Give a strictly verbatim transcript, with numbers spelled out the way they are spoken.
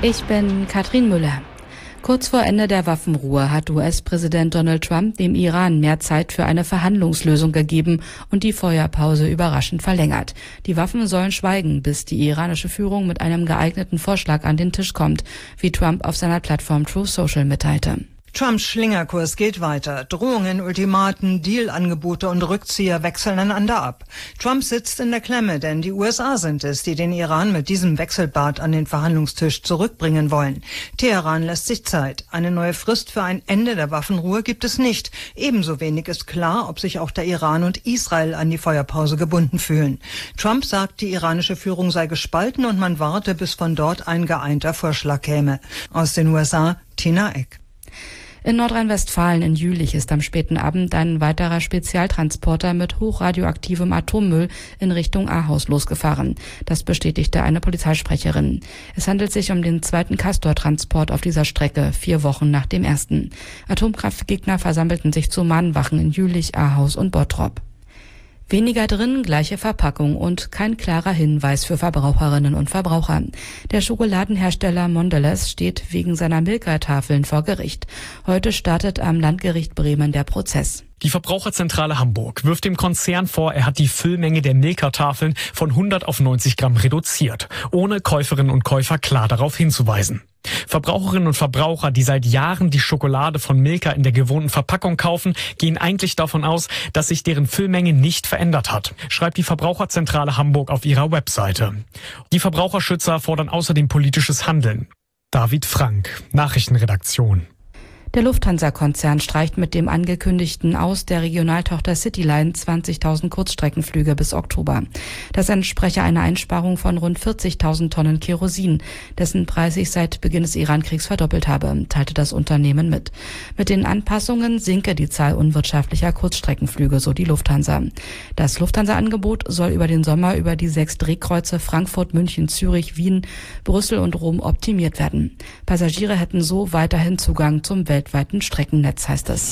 Ich bin Katrin Müller. Kurz vor Ende der Waffenruhe hat U S-Präsident Donald Trump dem Iran mehr Zeit für eine Verhandlungslösung gegeben und die Feuerpause überraschend verlängert. Die Waffen sollen schweigen, bis die iranische Führung mit einem geeigneten Vorschlag an den Tisch kommt, wie Trump auf seiner Plattform Truth Social mitteilte. Trumps Schlingerkurs geht weiter. Drohungen, Ultimaten, Dealangebote und Rückzieher wechseln einander ab. Trump sitzt in der Klemme, denn die U S A sind es, die den Iran mit diesem Wechselbad an den Verhandlungstisch zurückbringen wollen. Teheran lässt sich Zeit. Eine neue Frist für ein Ende der Waffenruhe gibt es nicht. Ebenso wenig ist klar, ob sich auch der Iran und Israel an die Feuerpause gebunden fühlen. Trump sagt, die iranische Führung sei gespalten und man warte, bis von dort ein geeinter Vorschlag käme. Aus den U S A, Tina Eck. In Nordrhein-Westfalen in Jülich ist am späten Abend ein weiterer Spezialtransporter mit hochradioaktivem Atommüll in Richtung Ahaus losgefahren. Das bestätigte eine Polizeisprecherin. Es handelt sich um den zweiten Castor-Transport auf dieser Strecke, vier Wochen nach dem ersten. Atomkraftgegner versammelten sich zu Mahnwachen in Jülich, Ahaus und Bottrop. Weniger drin, gleiche Verpackung und kein klarer Hinweis für Verbraucherinnen und Verbraucher. Der Schokoladenhersteller Mondelez steht wegen seiner Milka-Tafeln vor Gericht. Heute startet am Landgericht Bremen der Prozess. Die Verbraucherzentrale Hamburg wirft dem Konzern vor, er hat die Füllmenge der Milka-Tafeln von hundert auf neunzig Gramm reduziert, ohne Käuferinnen und Käufer klar darauf hinzuweisen. Verbraucherinnen und Verbraucher, die seit Jahren die Schokolade von Milka in der gewohnten Verpackung kaufen, gehen eigentlich davon aus, dass sich deren Füllmenge nicht verändert hat, schreibt die Verbraucherzentrale Hamburg auf ihrer Webseite. Die Verbraucherschützer fordern außerdem politisches Handeln. David Frank, Nachrichtenredaktion. Der Lufthansa-Konzern streicht mit dem angekündigten Aus der Regionaltochter Cityline zwanzigtausend Kurzstreckenflüge bis Oktober. Das entspreche einer Einsparung von rund vierzigtausend Tonnen Kerosin, dessen Preis sich seit Beginn des Iran-Kriegs verdoppelt habe, teilte das Unternehmen mit. Mit den Anpassungen sinke die Zahl unwirtschaftlicher Kurzstreckenflüge, so die Lufthansa. Das Lufthansa-Angebot soll über den Sommer über die sechs Drehkreuze Frankfurt, München, Zürich, Wien, Brüssel und Rom optimiert werden. Passagiere hätten so weiterhin Zugang zum weltweiten Streckennetz, heißt es.